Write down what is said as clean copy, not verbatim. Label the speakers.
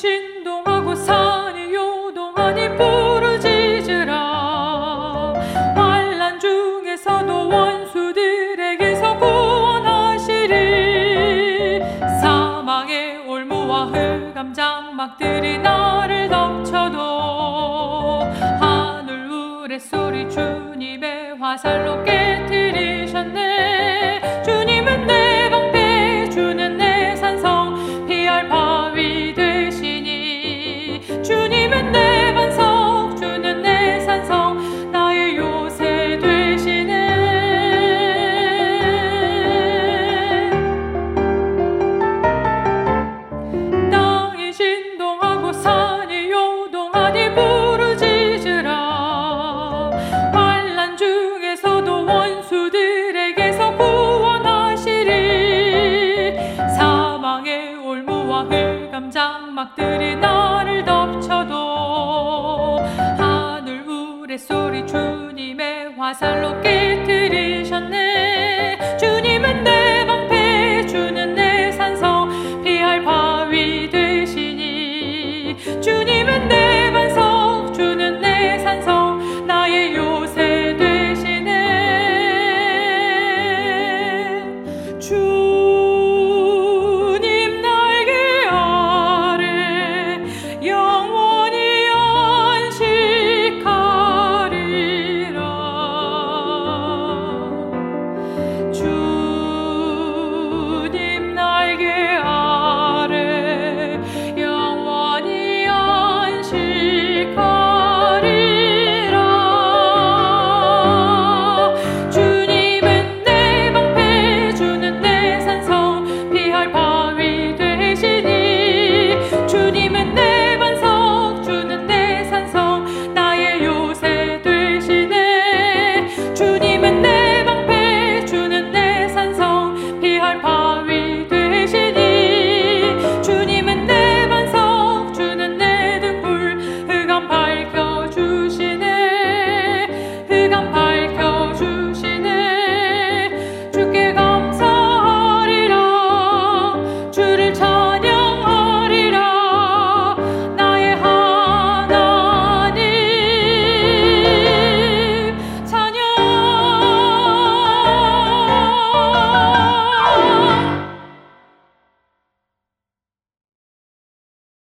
Speaker 1: 진동하고 산이 요동하니 부르짖으라. 환난 중에서도 원수들에게서 구원하시리. 사망의 올무와 흑암 장막들이 나를 덮쳐도 하늘 우레소리 주님의 화살로 깨뜨리셨네. 주님은 내 방패, 주는 내 산성, 피할 바위 되시니. 주님은 내 반석, 주는 내 산성, 나의 요새 되시네. 땅이 진동하고 산이 요동하니 부르짖으라. 환난 중에서도 원수들에게서 구원하시리. 사망의 올무와 흑암 장막들이 나를 덮쳐도 하늘 우레소리 주님의 화살로 깨뜨리셨네.